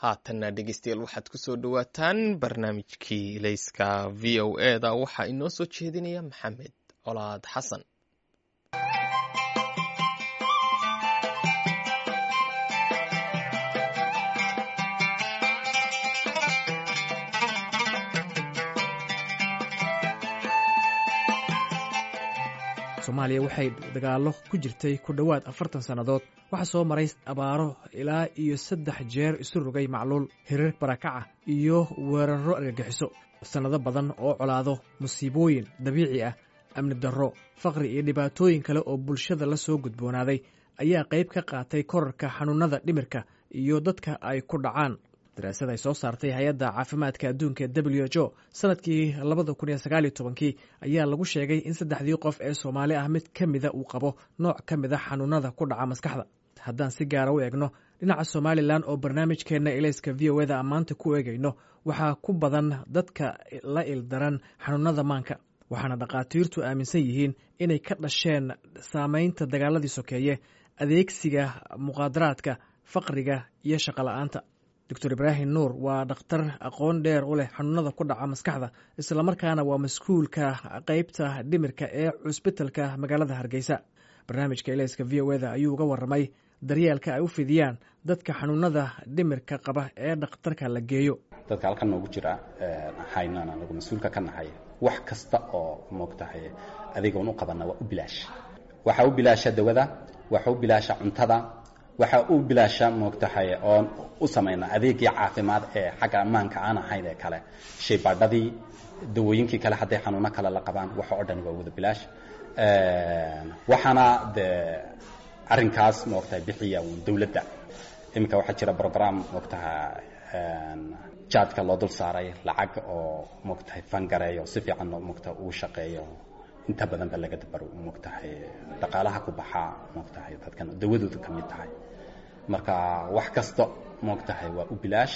haatanna dhegeystayaal waxaad ku soo dhowaataan barnaamijkii ilayska v o eda waxaa inoo soo jeedinaya maxamed colaad xasan. Soomaaliya waxay dagaalo ku jirtay ku dhawaad 40 sanadood. Waxa soo maray abaaro ilaa iyo 3 jeer isu rogay macluul, hirar barakaca iyo weeraro argagixiso. Sanado badan oo colaado, musiibooyin dabiici ah, amni darro, faqri iyo dhibaatooyin kale oo bulshada la soo gudboonaaday ayaa qayb ka qaatay korarka xanuunada dhimirka iyo dadka ay ku dhacaan. daraasad ay soo saartay hay'adda caafimaadka adduunka WHO sanadkii 2019 ayaa lagu sheegay in 3 qof ee Soomaali ah mid kamida uu qabo nooc kamida xanuunada ku dhaca maskaxda. haddaan si gaar ah u eegno dhinaca Somaliland oo barnaamijkeena ilayska VOda maanta ku eegayno waxaa ku badan dadka la ildaran xanuunada maanka, waxaana dhaqaatiirtu aaminsan yihiin inay ka dhasheen saameynta dagaaladii sokeeye, adeegsiga muqaadaraadka, faqriga iyo shaqo la'aanta. Dr. Ibrahim Nuur waa dhakhtar aqoon dheer u leh xanuunada ku dhaca maskaxda, isla markaana waa mas'uulka qaybta dhimirka ee cusbitalka magaalada Hargeysa. Barnaamijka ilayska VOda ayuu uga warramay daryeelka ay u fidiyaan dadka xanuunada dhimirka qaba ee dhakhtarka la geeyo. dadka halkan noogu jira haynana lagu mas'uulka ka nahay wax kasta oo moogtahay adigoon u qabana waa u bilaash. waxa u bilaasha dawada, waxa u bilaasha cuntada, waxa u bilaasha moogtahay oo u sameeyna adeegii caafimaad ee xagga ammaanka aan ahayn ee kale shaybaadhadii dawooyinkii kale haday xanuuno kale la qabaan waxa oo dhan waa wada bilaash. waxana arrinkaas moogtahay bixiya dawladda. imika waxa jira program moogtahay jaadka loo dul saaray lacag oo moogtahay fangareeyo si fiican moogtahay uu shaqeeyo inta badan ba laga dabaro moogtahay dhaqaalaha ku baxa moogtahay dadkan dawadooda ka mid tahay. marka wax kasta moogtahay waa u bilaash.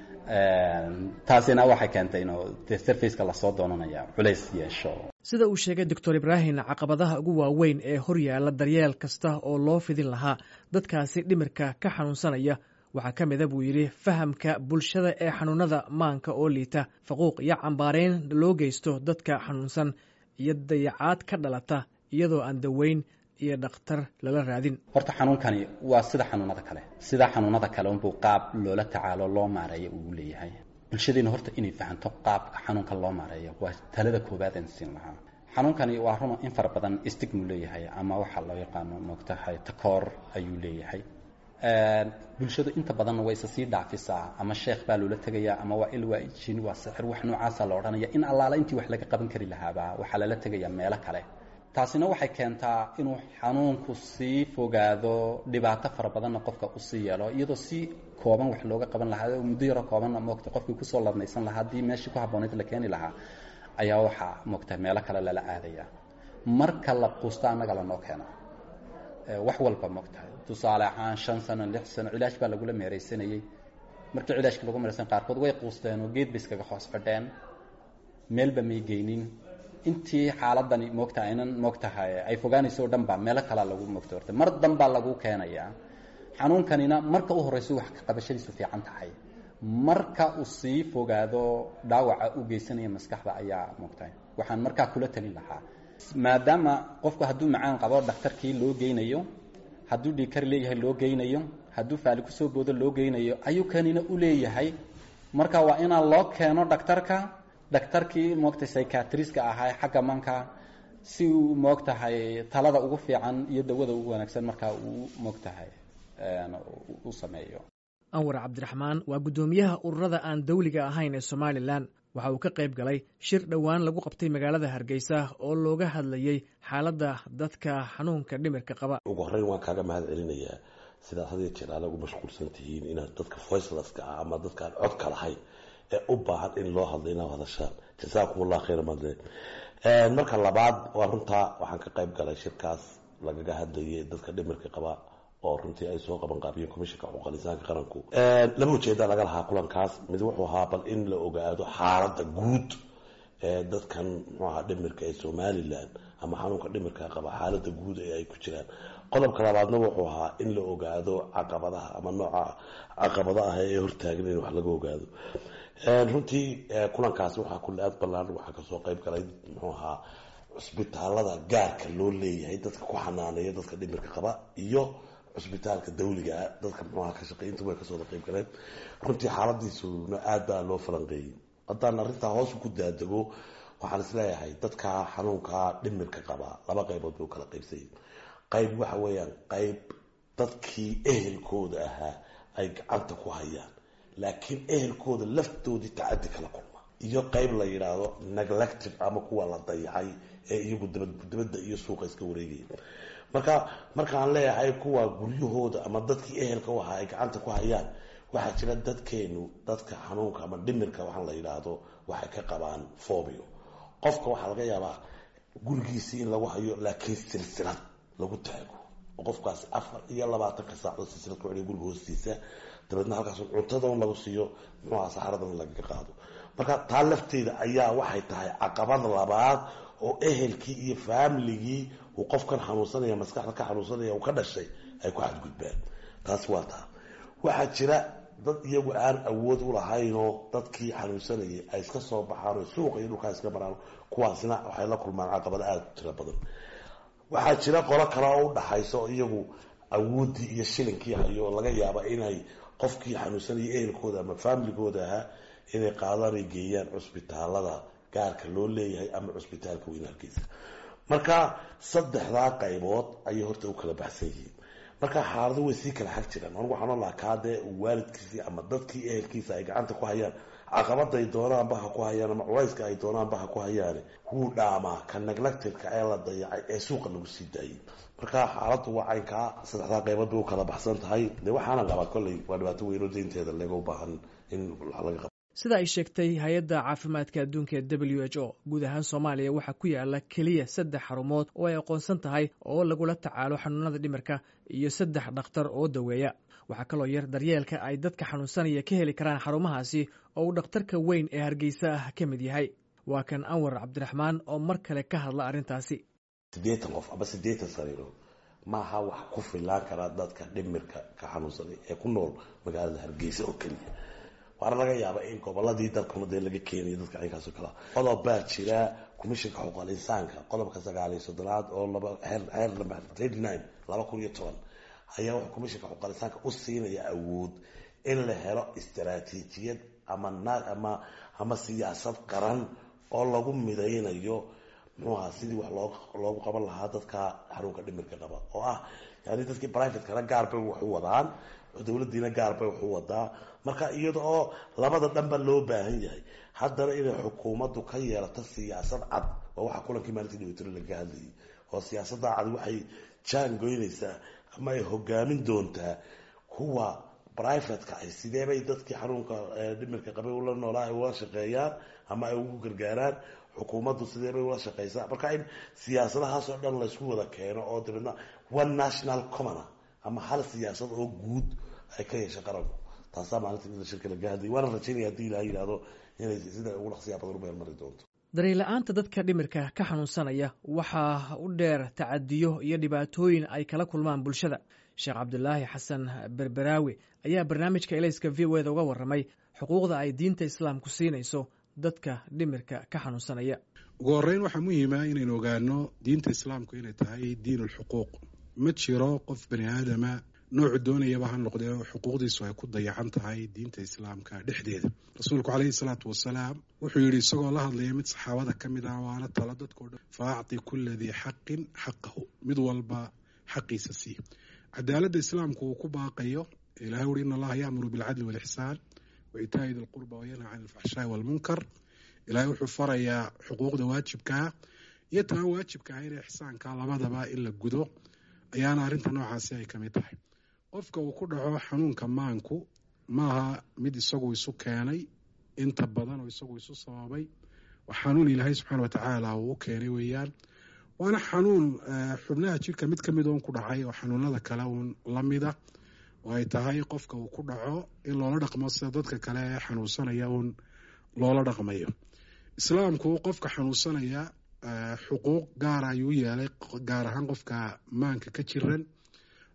taasina waxay keentay inuu serviceka la soo doonanayo culays yeesho. sida uu sheegay Dr. Ibrahim, caqabadaha ugu waaweyn ee hor yaalla daryeel kasta oo loo fidin lahaa dadkaasi dhimirka ka xanuunsanaya waxaa ka mid ah buu yidhi fahamka bulshada ee xanuunada maanka oo liita, faquuq iyo cambaareyn loo geysto dadka xanuunsan iyo dayacaad ka dhalata iyadoo aan daweyn iyo dhakhtar lala raadin. horta xanuunkani waa sida xanuunada kale unbuu qaab loola tacaalo loo maareeyo uu leeyahay. bulshadeena horta inay fahanto qaabka xanuunka loo maareeyo waa talada koobaad ee siin lahaa. xanuunkani waa run in far badan stigma leeyahay ama waxa loo yaqaan moogtahay takoor ayuu leeyahay. bulshadu inta badan way sii dhaafisaa ama sheekh baa loola tagaya ama waa ilwaa jin waa sixir wax noocaas la oranaya in allaala intii wax laga qaban kari lahaaba waxa la tagaya meel kale. taasina waxay keentaa inuu xanuunku sii fogaado, dhibaato fara badan qofka u sii yeelo iyadoo si kooban wax looga qaban lahaa muddo yar kooban moogta qofkii ku soo ladnaysan lahaa hadii meeshii ku habooneyd la keeni lahaa ayaa waxa moogta meel kale la aadaya. marka la quusta anaga la noo keeno wax walba moogta tusaale ahaan 5 sano 6 sano ilaaj baa lagu la meeraysanayay. markii ilaajka lagu meeraysan qaarkood way quusteen oo geed biskaga hoos fadheen meelba may geynin. intii xaaladani moogtahay inan moogtahay ay fogaanayso dhanba meel kale lagu moogto mar dhanba lagu keenaya. xanuunkanina marka u horeyso wax ka qabashadiisu fiican tahay, marka uu sii fogaado dhaawaca u geysanaya maskaxda ayaa moogtahay. waxaan markaa kula talin lahaa maadaama qofku hadduu macaan qabo dhakhtarkii loo geynayo, hadduu dhiikar leeyahay loo geynayo, hadduu faali ku soo boodo loo geynayo ayuu kanina u leeyahay. marka waa inaan loo keeno dhakhtarkii moogtahay psychiatrist-ka ahaa xagga manka si uu moogtahay talada ugu fiican iyo dawada ugu wanaagsan marka uu moogtahay u sameeyo. Anwar Cabdiraxmaan waa gudoomiyaha ururada aan dawliga ahayn ee Somaliland. waxa uu ka qayb galay shir dhawaan lagu qabtay magaalada Hargeysa oo looga hadlayay xaaladda dadka xanuunka dhimirka qaba. ugu horreyn waan kaaga mahadcelinayaa sida hadii jeer aad ugu mashquulsan tihiin inaad dadka voiceless-ka ama dadka aan cod ka lahayn ee u baahan in loo hadlo inaa hadashaan. jazakumullahu khayran madle. marka labaad waa runta waxaan ka qayb galay shirkaas lagaga hadlayay dadka dhimirka qaba oo runtii ay soo qaban qaabiyeen komishanka xuquuqul insaanka qaranku. laba ujeeda laga lahaa kulankaas. mid wuxuu ahaa bal in la ogaado xaaladda guud ee dadkan dhimirka ee Somaliland ama xanuunka dhimirka qaba xaaladda guud ee ay ku jiraan qodobka labaadna wuxuu ahaa in la ogaado caqabadaha ama nooca caqabada ah ee hortaagan in wax laga ogaado. runtii kulankaasi waxaa kulli aad ballaan waxaa kasoo qayb galay muxuu ahaa cusbitaalada gaarka loo leeyahay dadka ku xanaaneeya dadka dhimirka qaba iyo cusbitaalka dawliga ah dadka muxuu ka shaqeynta way kasoo qayb galeen. runtii xaaladiisuna aad baa loo falanqeeyay. haddaan arrintaa hoos ku daadego waxaan isleeyahay dadka xanuunka dhimirka qaba laba qaybood bay u kala qaybsayeen. qayb waxa weeyaan qayb dadkii ehelkooda ahaa ay gacanta ku hayaan laakiin ehelkooda laftoodii tacadi kala kulma, iyo qayb la yidhaahdo neglected ama kuwa la dayacay ee iyagu dibadda iyo suuqa iska wareegaya. markaan leeyahay kuwa guryahooda ama dadkii ehelka u ahaa ay gacanta ku hayaan, waxaa jira dadkeenu dadka xanuunka ama dhimirka waxaan la yidhaahdo waxay ka qabaan phobia. qofka waxaa laga yaabaa gurigiisii in lagu hayo laakiin silsilad lagu taago oo qofkaasi 24 saacadood silsilad ku xidhay guriga hoostiisa, dabeedna halkaas cuntada lagu siiyo muxuu saxaradan laga qaado. marka taa lafteeda ayaa waxay tahay caqabad labaad oo ehelkii iyo family-gii uu qofkan xanuunsanaya maskaxda ka xanuunsanaya uu ka dhashay ay ku xadgudbaan. taas waa taa. waxaa jira dad iyagu aan awood u lahaynoo dadkii xanuunsanayay ay iska soo baxaan suuqa iyo dhulkaa iska maraan, kuwaasina waxay la kulmaan caqabado aada u tiro badan. waxaa jira qolo kale oo u dhaxayso iyagu awooddii iyo shilinkii hayo oo laga yaaba inay qofkii xanuunsanayay ehelkooda ama familigooda ahaa inay qaadaan ay geeyaan cusbitaalada gaarka loo leeyahay ama cusbitaalka weyn halkiisa. marka saddexdaa qaybood ayay horta u kala baxsan yihiin. marka xaaladu way sii kala xag jiraan. anigu waxaan oon lahaa kaadee waalidkiisii ama dadkii ehelkiisa ay gacanta ku hayaan caqabaday doonaanba ha ku hayaan ama culayska ay doonaanba ha ku hayaan wuu dhaamaa ka neglectedka ee la dayacay ee suuqa lagu sii daayay. marka xaaladu waa caynkaa saddexdaa qaybood bay u kala baxsan tahay. de waxaana qabaa kolley waa dhibaato weyn oo deynteeda laga u baahan in laga qabo. sida ay sheegtay hay-adda caafimaadka adduunka ee WHO, guud ahaan Soomaaliya waxaa ku yaala keliya 3 xarumood oo ay aqoonsan tahay oo lagula tacaalo xanuunada dhimirka iyo 3 dhakhtar oo daweeya. waxaa kaloo yar daryeelka ay dadka xanuunsanaya ka heli karaan xarumahaasi oo uu dhakhtarka weyn ee Hargeysa ah ka mid yahay. waa kan Anwar Cabdiraxmaan oo mar kale ka hadla arrintaasi. 80 qof ama 80 sariiro maaha wax ku filaan kara dadka dhimirka ka xanuunsanaya ee ku nool magaalada Hargeysa oo keliya. waana laga yaabaa in goboladii dalkuna dee laga keenayo dadka caynkaas oo kale. qodob baa jira komishanka xuquuqul insaanka qodobka 9 oo heer 2010 ayaa wuxuu komishanka xuquuqul insaanka u siinaya awood in la helo istaraatiijiyad ama siyaasad qaran oo lagu midaynayo muxuu sidii wax loogu qaban lahaa dadka xanuunka dhimirka qaba oo ah yani dadkii private-kana gaar bay wax u wadaan, dawladdiina gaar bay wax u wadaa. marka iyada oo labada dhanba loo baahan yahay haddana inay xukuumaddu ka yeelato siyaasad cad waa waxa kulankii maalintii dhaweytiro laga hadlayay. oo siyaasadda cad waxay jaangoynaysaa ama ay hogaamin doontaa kuwa private-ka ay sideebay dadkii xanuunka dhimirka qabay ula noolaa ay ula shaqeeyaan ama ay ugu gargaaraan, xukuumaddu sideebay ula shaqeysaa. marka in siyaasadahaas oo dhan laysku wada keeno oo dabeedna one national common ama hal siyaasad oo guud ay ka yeesha qaranku. taasaa maalintii shirka laga hadlayay. waana rajaynaya haddii ilaha yidhaahdo inay sida ugu dhaqsiyaa badan u meelmari doonto. daryeel-la'aanta dadka dhimirka ka xanuunsanaya waxaa u dheer tacadiyo iyo dhibaatooyin ay kala kulmaan bulshada. Sheekh Cabdulaahi Xasan Berberaawi ayaa barnaamijka Elayska VOA uga warramay xuquuqda ay diinta islaamku siinayso dadka dhimirka ka xanuunsanaya. ugu horreyn waxaa muhiima inaynu ogaano diinta islaamku inay tahay diinulxuquuq. ma jiro qof bani aadama noocu doonayaba ha noqdee xuquuqdiisu ay ku dayacan tahay diinta islaamka dhexdeeda. rasuulku calayhi salaatu wasalaam wuxuu yidhi isagoo la hadlaya mid saxaabada ka mid ah waana tala dadkao dhan faacti kulla dii xaqin xaqahu, mid walba xaqiisa sii. cadaaladda islaamku uu ku baaqayo ilahay wuhi in allaha ya'muru bilcadli waalixsaan wa itaa'i di lqurba wayanhaa can alfaxshaa'i waalmunkar. ilahay wuxuu farayaa xuquuqda waajibkaa iyo taa waajibka ah inay ixsaanka labadaba in la gudo ayaana arrinta noocaasi ay ka mid tahay. qofka uu ku dhaco xanuunka maanku maaha mid isagu isu keenay inta badan oo isagu isu sababay. waa xanuun ilaahay subxaana watacaala uu u keenay weeyaan. waana xanuun xubnaha jirka mid ka mid oon ku dhacay oo xanuunada kale uun la mida oo ay tahay qofka uu ku dhaco in loola dhaqmo sida dadka kale ee xanuunsanaya uun loola dhaqmayo. islaamku qofka xanuunsanaya xuquuq gaara ayuu yeelay, gaar ahaan qofka maanka ka jiran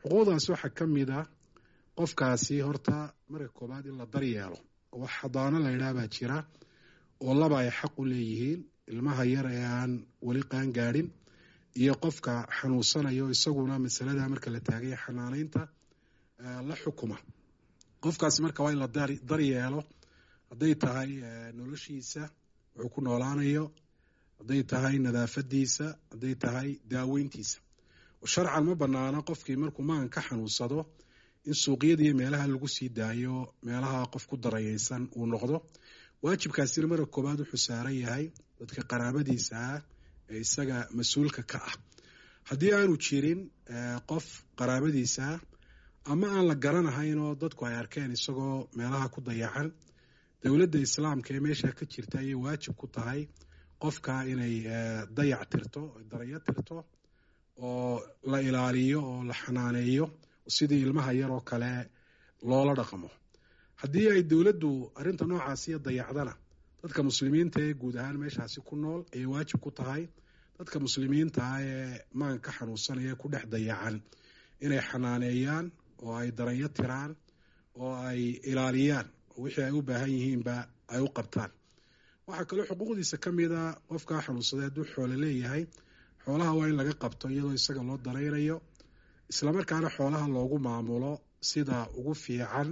xuquuqdaas waxaa ka mid ah qofkaasi horta marka koobaad in la daryeelo wax xadaano la yidhaah baa jira oo laba ay xaq u leeyihiin ilmaha yar ee aan weli qaan gaadhin iyo qofka xanuunsanayo isaguna masalada marka la taagay xanaanaynta la xukuma qofkaasi marka waa in la daryeelo hadday tahay noloshiisa wuxuu ku noolaanayo hadday tahay nadaafadiisa hadday tahay daaweyntiisa sharcan ma banaana qofkii markuu maan ka xanuunsado in suuqyada iyo meelaha lagu sii daayo meelaha qof ku darayeysan uu noqdo waajibkaasina marka koobaad wuxuu saaran yahay dadka qaraabadiisa ah ee isaga mas-uulka ka ah haddii aanu jirin qof qaraabadiisa ah ama aan la garanahayn oo dadku ay arkeen isagoo meelaha ku dayacan dowladda islaamka ee meesha ka jirta ayay waajib ku tahay qofka inay dayac tirto darayo tirto oo la ilaaliyo oo la xanaaneeyo sidii ilmaha yar oo kale loola dhaqmo haddii ay dowladdu arrinta noocaasiyo dayacdana dadka muslimiinta ee guud ahaan meeshaasi ku nool ayay waajib ku tahay dadka muslimiinta ah ee maanka xanuunsanaya ku dhex dayacan inay xanaaneeyaan oo ay darayo tiraan oo ay ilaaliyaan oo wixii ay u baahan yihiinba ay u qabtaan waxaa kaloo xuquuqdiisa ka mid a qofkaa xanuunsaday hadduu xoolo leeyahay xoolaha waa in laga qabto iyadoo isaga loo daraynayo islamarkaana xoolaha loogu maamulo sida ugu fiican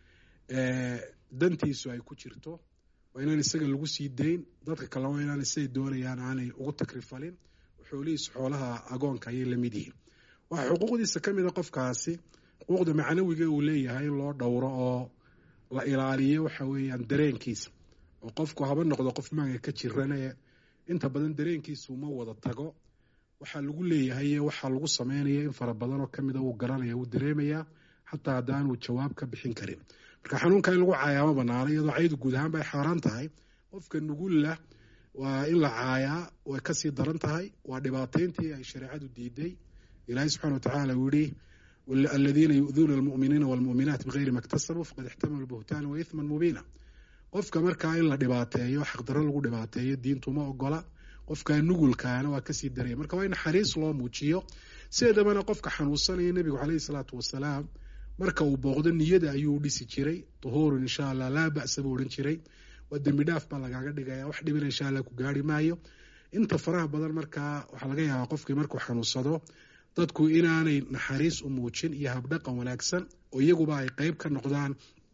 dantiisu ay ku jirto waa inaan isaga lagu sii dayn dadka kale waa inaan siday doonayaan aanay ugu takrifalin xoolihiisu xoolaha agoonka ayay la mid yihiin waxaa xuquuqdiisa ka mid a qofkaasi xuquuqda macnawiga uu leeyahay in loo dhowro oo la ilaaliyo waxa weeyaan dareenkiisa oo qofku haba noqdo qof maanka ka jirane inta badan dareenkiisu ma wada tago waxaa lagu leeyahay waxaa lagu sameynaya in fara badan oo kamida uu garanaya uu dareemayaa xataa haddaanu jawaab ka bixin karin marka xanuunka in lagu caayaa ma banaana iyadoo caydu guud ahaan bay xaaraan tahay qofka nugulla waa in la caayaa way kasii daran tahay waa dhibaateyntii ay shareecadu diiday ilaahay subxana watacaala uu yihi aladiina yu'duuna almu'miniina waalmu'minaat bigayri ma iktasabuu faqad ixtamalu buhtaana wa ithman mubiina qofka markaa in la dhibaateeyo xaqdarro lagu dhibaateeyo diintu ma ogola qofka nugulkaana waa kasii daraya marka waa in naxariis loo muujiyo sideedabana qofka xanuunsanaya nebigu caleyhi salaatu wasalaam marka uu booqdo niyada ayuu dhisi jiray duhuurun insha allah laa ba'sa buu odhan jiray waa dembi dhaaf baa lagaaga dhigaya wax dhibina insha allah ku gaari maayo inta faraha badan markaa waxaa laga yaabaa qofkii markuu xanuunsado dadku inaanay naxariis u muujin iyo habdhaqan wanaagsan oo iyaguba ay qeyb ka noqdaan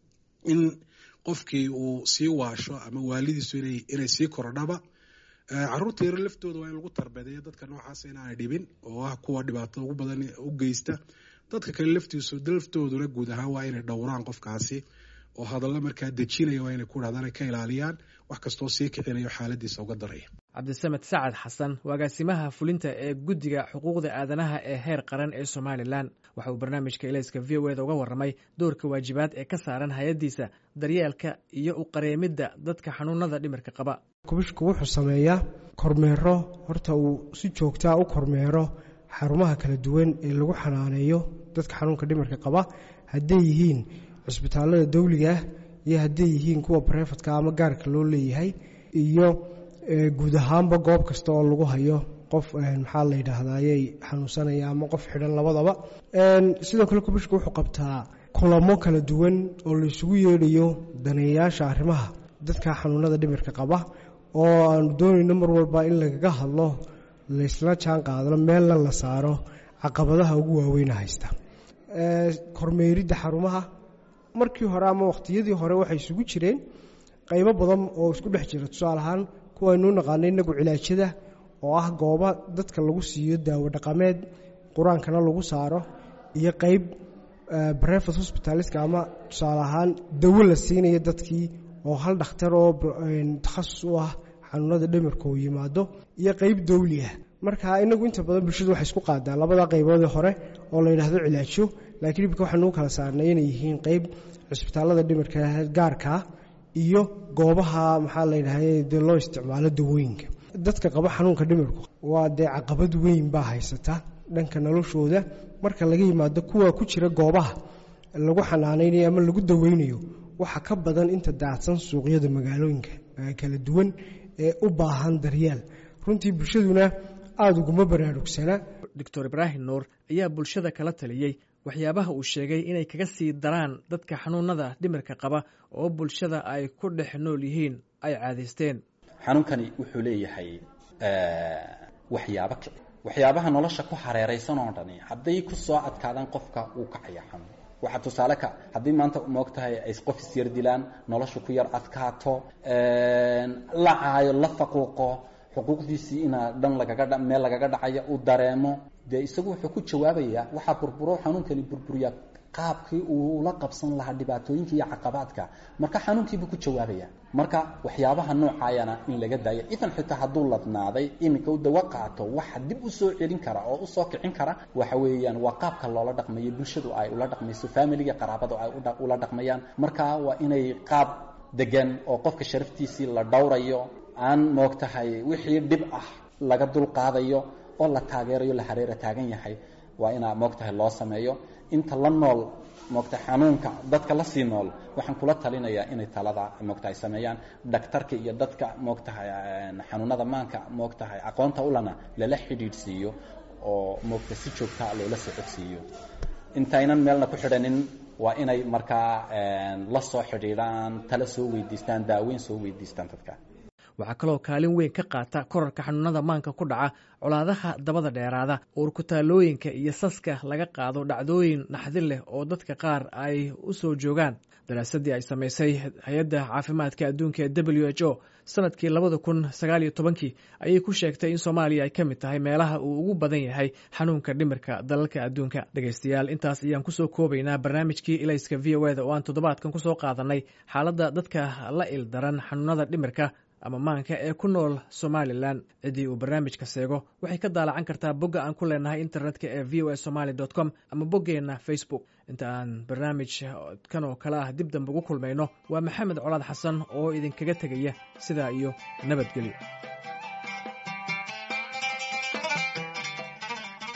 in qofkii uu sii waasho ama waalidiisu inay sii kordhaba caruurta yaro laftooda waa in lagu tarbedeeyo dadka noocaas inaanay dhibin oo ah kuwa dhibaatada ugu badan u geysta dadka kale laftooduna guud ahaan waa inay dhowraan qofkaasi oo hadallo markaa dejinaya waa inay ku dhahdaan ay ka ilaaliyaan wax kastoo sii kicinayo xaaladiisa uga daraya cabdisamed sacad xasan agaasimaha fulinta ee guddiga xuquuqda aadanaha ee heer qaran ee somalilan waxa uu barnaamijka ilayska v o eda uga warramay doorka waajibaad ee ka saaran hay-addiisa daryeelka iyo u qareemidda dadka xanuunada dhimirka qaba kubishku wuxuu sameeyaa kormeero horta uu si joogtaa u kormeero xarumaha kala duwan ee lagu xanaaneeyo dadka xanuunka dhimirka qaba hadday yihiin cisbitaalada dawliga ah iyo hadday yihiin kuwa barefadka ama gaarka loo leeyahay iyo guud ahaanba goob kasta oo lagu hayo qof maxaa la yidhaahdayay xanuunsanaya ama qof xidhan labadaba sidoo kale kubishku wuxuu qabtaa kulamo kala duwan oo la isugu yeedhayo daneeyayaasha arrimaha dadka xanuunada dhimirka qaba oo aanu doonayno mar walba in lagaga hadlo laysla jaan qaadano meelna la saaro caqabadaha ugu waaweyna haysta kormeeridda xarumaha markii hore ama waqtiyadii hore waxay isugu jireen qaybo badan oo isku dhex jira tusaale ahaan kuwaynuu naqaano inagu cilaajada oo ah gooba dadka lagu siiyo daawo dhaqameed qur-aankana lagu saaro iyo qayb brevet hospitaliska ama tusaale ahaan dawo la siinayo dadkii oo hal dhakhtar oo takhasus u ah xanuunada dhimirka uu yimaado iyo qayb dawli ah marka inagu inta badan bulshadu waxay isku qaadaan labada qayboodii hore oo la yidhaahdo cilaajo laakiin ibka waxaan ugu kala saarnay inay yihiin qayb cisbitaalada dhimirka gaarka iyo goobaha maxaa la yidhahda dee loo isticmaalo dawooyinka dadka qaba xanuunka dhimirku waa dee caqabad weyn baa haysata dhanka noloshooda marka laga yimaado kuwa ku jira goobaha lagu xanaanaynayo ama lagu daweynayo waxa ka badan inta daacsan suuqyada magaalooyinka kala duwan ee u baahan daryeel runtii bulshaduna aada uguma baraarugsana doctor ibraahim nuur ayaa bulshada kala taliyey waxyaabaha uu sheegay inay kaga sii daraan dadka xanuunada dhimirka qaba oo bulshada ay ku dhex nool yihiin ay caadaysteen. xanuunkani wuxuu leeyahay waxyaabaha nolosha ku hareeraysan oo dhani hadday ku soo adkaadaan qofka uu kacaya xanuun. waxa tusaale ka haddii maanta moogtahay ay qof isyar dilaan, nolosha ku yar adkaato, la caayo, la faquuqo, xuquuqdiisii inaa dhan meel lagaga dhacaya uu dareemo, dee isagu wuxuu ku jawaabayaa waxaa burburo xanuunkani burburiyaa qaabkii uu la qabsan lahaa dhibaatooyinka iyo caqabaadka. marka xanuunkiibuu ku jawaabaya. marka waxyaabaha noocaayana in laga daayo, idan xitaa hadduu ladnaaday iminka u dawo qaato, waxa dib u soo celin kara oo u soo kicin kara waxa weeyaan waa qaabka loola dhaqmayo, bulshadu ay ula dhaqmayso, familiga qaraabadu ay ula dhaqmayaan. marka waa inay qaab degan oo qofka sharaftiisii la dhowrayo, aan moogtahay wixii dhib ah laga dulqaadayo oo la taageerayo, la hareera taagan yahay, waa inaa moogtahay loo sameeyo. inta la nool moogtahay xanuunka dadka la sii nool, waxaan kula talinayaa inay talada moogtahay sameeyaan. dhaktarka iyo dadka moogtahay xanuunada maanka moogtahay aqoonta ulana lala xidhiidhsiiyo oo moogtahay si joogta loola socodsiiyo. intaynan meelna ku xidhanin waa inay markaa la soo xidhiidhaan, tala soo weydiistaan, daaweyn soo weydiistaan dadka. waxaa kaloo kaalin weyn ka qaata korarka xanuunada maanka ku dhaca colaadaha dabada dheeraada, uurkutaalooyinka iyo saska laga qaado dhacdooyin naxdin leh oo dadka qaar ay u soo joogaan. daraasadii ay samaysay hay-adda caafimaadka adduunka ee WHO sanadkii 2019 ayay ku sheegtay in Soomaaliya ay ka mid tahay meelaha uu ugu badan yahay xanuunka dhimirka dalalka adduunka. dhegaystayaal, intaas ayaan kusoo koobaynaa barnaamijkii ilayska VOA oo aan toddobaadkan kusoo qaadanay xaaladda dadka la ildaran xanuunada dhimirka ama maanka ee ku nool Somaliland. ciddii uu barnaamijka seego waxay ka daalacan kartaa bogga aan ku leenahay internetka ee voasomali.com ama boggeena Facebook. inta aan barnaamij kan oo kale ah dib dambe ugu kulmayno, waa Maxamed Colaad Xasan oo idinkaga tegaya sidaa iyo nabadgelyo.